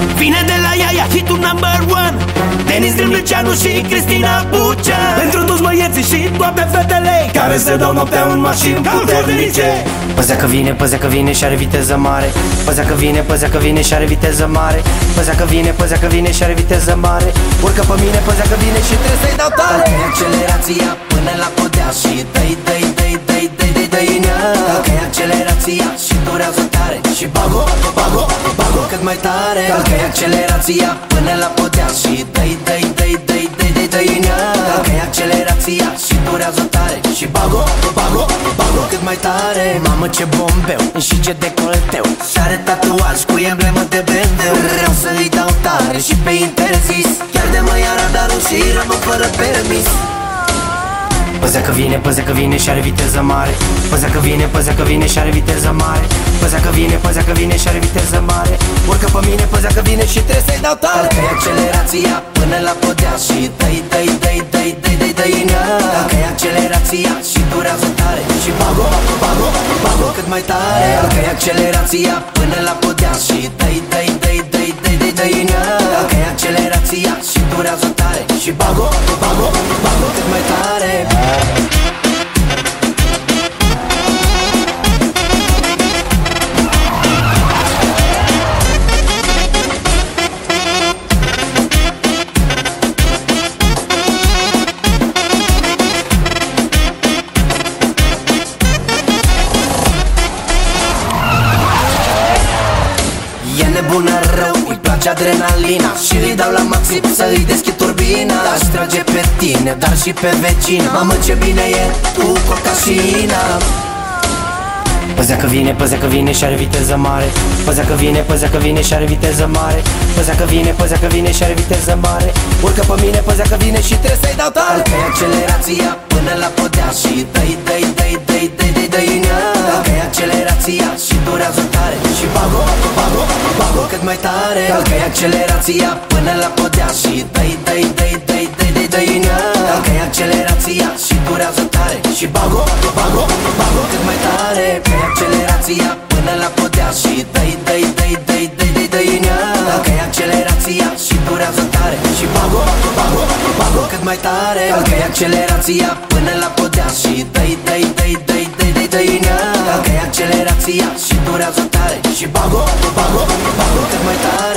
Vine de la Iaia, hitul number one, Denis Grâmlăceanu și Cristina Bucea. Pentru toți băieții și toate fetele care se dau noaptea în mașini puternice. Păzea că vine și are viteză mare. Păzea că vine și are viteză mare. Păzea că vine și are viteză mare. Urcă pe mine, păzea că vine și trebuie să-i dau tare. Dacă-i accelerația până la podea și dă-i Dacă-i accelerația și durează tare și bago cât mai tare. Dacă-i accelerația până la podea și dă-i Dacă-i accelerația și durează tare și bago cât mai tare. Mamă ce bombeu și ce decolteu, și-are tatuaj cu emblemă de BMW. Vreau să-i dau tare și pe interzis, chiar de mă ia radarul și rămân fără permis. Păzea că vine și are viteză mare. Păzea că vine și are viteză mare. Păzea că vine și are viteză mare. Urcă pe mine, păzea că vine și trebuie să-i dau tare. Dacă-i accelerația până la podea și dă-i Dacă-i accelerația și durează tare și bago cât mai tare. Dacă-i accelerația până la podea și dă-i Dacă-i accelerația și durează tare și bago cât mai tare. E nebună rău, îi place adrenalina și îi dau la maxim să-i deschid turbina. Aș trage pe tine, dar și pe vecina. Mamă ce bine e tu cu cașina. Păzea că vine și are viteză mare. Păzea că vine și are viteză mare. Păzea că vine și are viteză mare. Urcă pe mine, păzea că vine și trebuie să-i dau tare. Dacă-i accelerația până la podea și dă-i Dacă-i accelerația și durează tare și bago cât mai tare. Dacă-i accelerația până la podea și dă-i Dacă-i accelerația și durează tare și bago cât mai tare. Dacă-i accelerația până la podea și dă-i Dacă-i accelerația și durează tare și bago cât mai tare. Dacă-i accelerația până la podea și dă-i Dacă-i accelerația și durează tare și bago cât mai tare.